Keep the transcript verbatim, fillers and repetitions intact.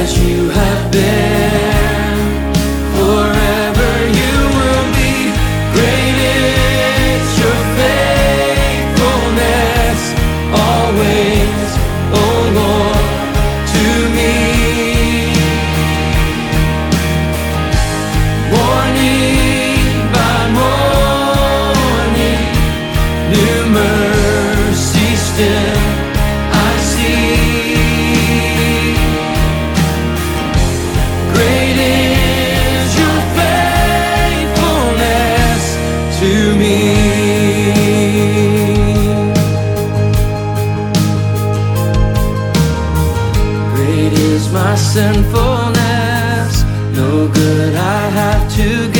as you have been. Forever you will be. Great is your faithfulness, always, oh Lord, to me. Morning by morning, new mercy still I see. Great is your faithfulness to me. Great is my sinfulness, no good I have to give.